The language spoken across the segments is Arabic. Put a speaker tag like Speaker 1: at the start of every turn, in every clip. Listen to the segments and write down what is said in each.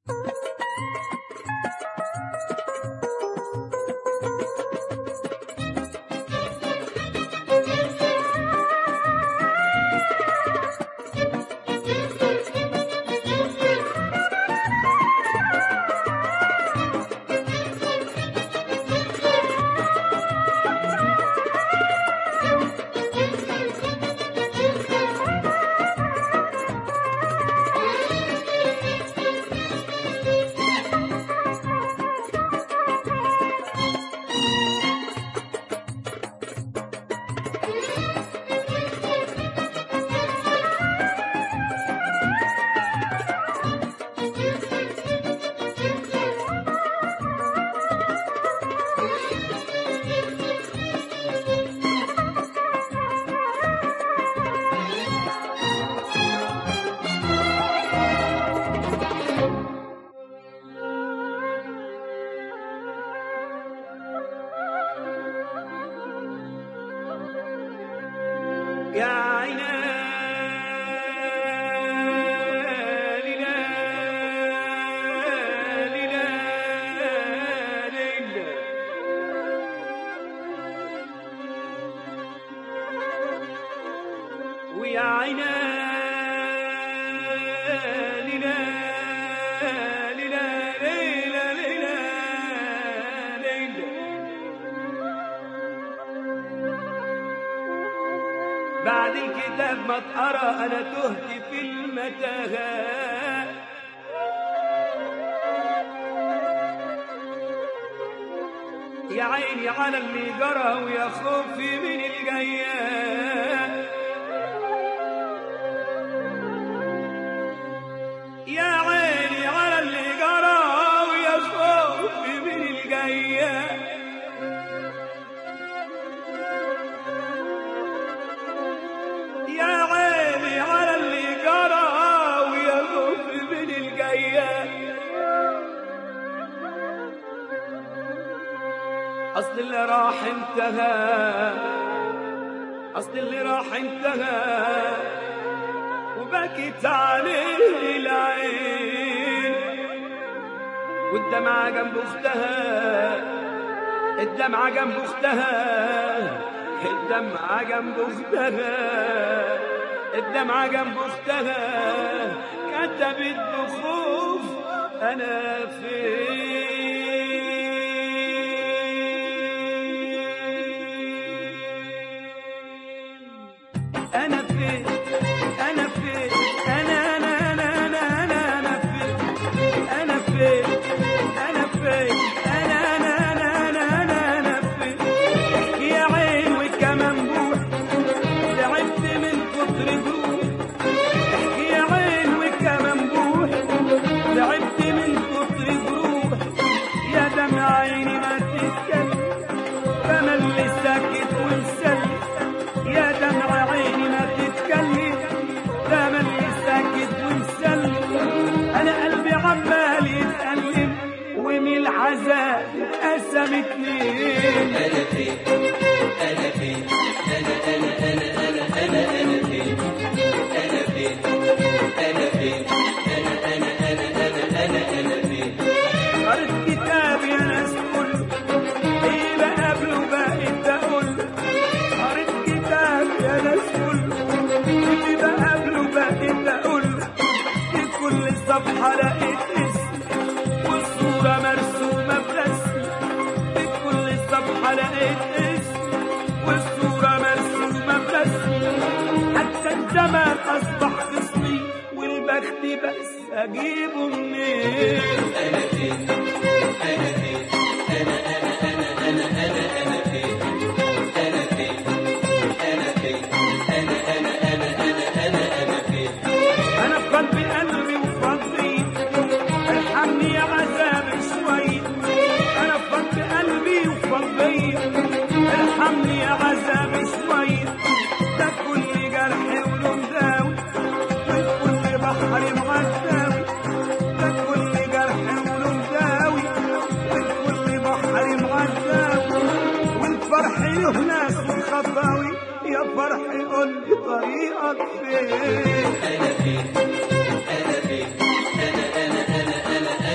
Speaker 1: يا عينا ليلى ليلى ليلى ويا عينا ليلى ليلى ليلى ليلى ليلى بعد الكتاب ما اتقرا انا تهت في المتاهات يا عيني على اللي جرى ويا خوفي من الجيات يا عيني على اللي جرى ويا خوفي من الجيات يا عيني على اللي جرى ويا خوفي من الجيات أصل اللي راح انتهى أصل اللي راح انتهى وبكت عليه العين والدمعة جنب أختها الدمعة جنب أختها الدمعة جنب أختها الدمعة جنب أختها كتبت بخوف أنا فين أنا فين أنا فين أنا أنا أنا أنا أنا أنا فين أنا فين أنا فين أنا أنا أنا أنا أنا أنا فين يا عين وكمان بوح تعبت من كتر جروح احكي يا عين وكمان بوح تعبت من كتر جروح يا دمع عيني ما تتكلم فملي ساكت ومسلم يا دمع عيني ما تتكلم ده ملي ساكت ومسلم انا قلبي عمال يتألم ومن العذاب اتقسم اتنين
Speaker 2: انا فين انا فين انا فين انا فين انا فين انا فين
Speaker 1: قريت كتاب يا ناس كله ايه بقابله بقيت اقول قريت كتاب يا ناس كله ايه بقابله بقيت اقول في كل صفحة لقيت اسم والصورة مرسومة برسم في كل صفحة لقيت اسم والصورة مرسومة برسم حتى الزمان أصبح خصمي والبخت بس أجيبه منين
Speaker 2: انا فين انا فين انا فين انا فين انا فين انا فين
Speaker 1: أنا في قلبي وفضي ارحمني يا عذاب شوي أنا في قلبي وفضي ارحمني يا عذاب شوي ده كل جرح وله مداوي وكل بحر معداوي ده كل جرح وله مداوي وكل بحر معداوي والفرح له ناس وخطاوي يا فرحي قول لي طريقك فين
Speaker 2: انا فين انا فين انا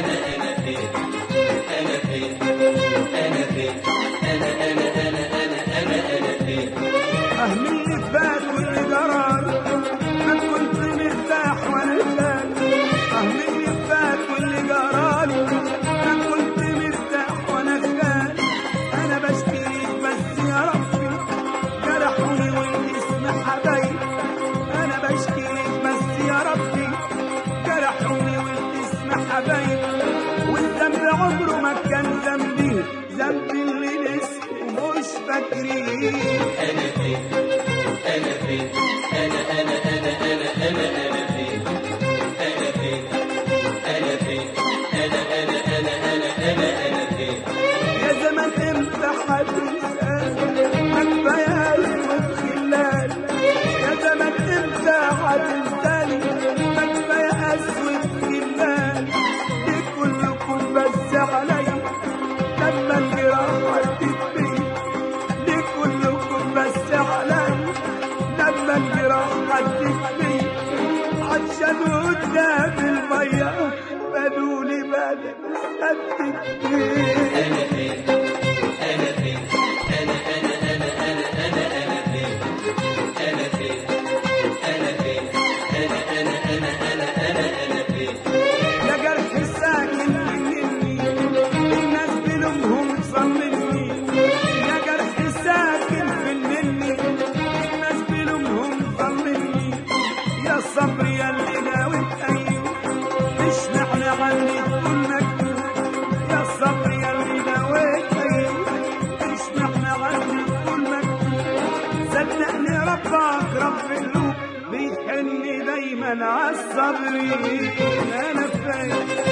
Speaker 1: الذنب اللي نسوا مش فاكرين.
Speaker 2: أنا فين أنا فين أنا أنا أنا أنا أنا أنا فين أنا فين أنا فين أنا أنا أنا أنا أنا أنا فين.
Speaker 1: يا زمان امتى هتسأل ما كفاية اسود خلال. يا زمان امتى هتنساني ما كفاية اسود خلال. دي كلكم بس عليا لما الجراح عدت بيا. دي كلكم بس عليا لما الجراح عدت بيا. عشان قدام المية بدولي بدل قدت بيا.
Speaker 2: أنا فين أنا فين أنا أنا أنا أنا أنا أنا فين أنا فين أنا فين أنا أنا أنا أنا أنا أنا فين.
Speaker 1: يا جرح ساكن مني الناس بلومهم صممني. يا جرح ساكن مني الناس بلومهم صممني. يا صبر يا اللي ناوي أيوه مش معنى عني تكون مكتوب. يا صبر يا اللي ناوي أيوه مش معنى عني تكون مكتوب. صدقني ربك رب القلوب بيحن دايما عالصابرين. أنا فين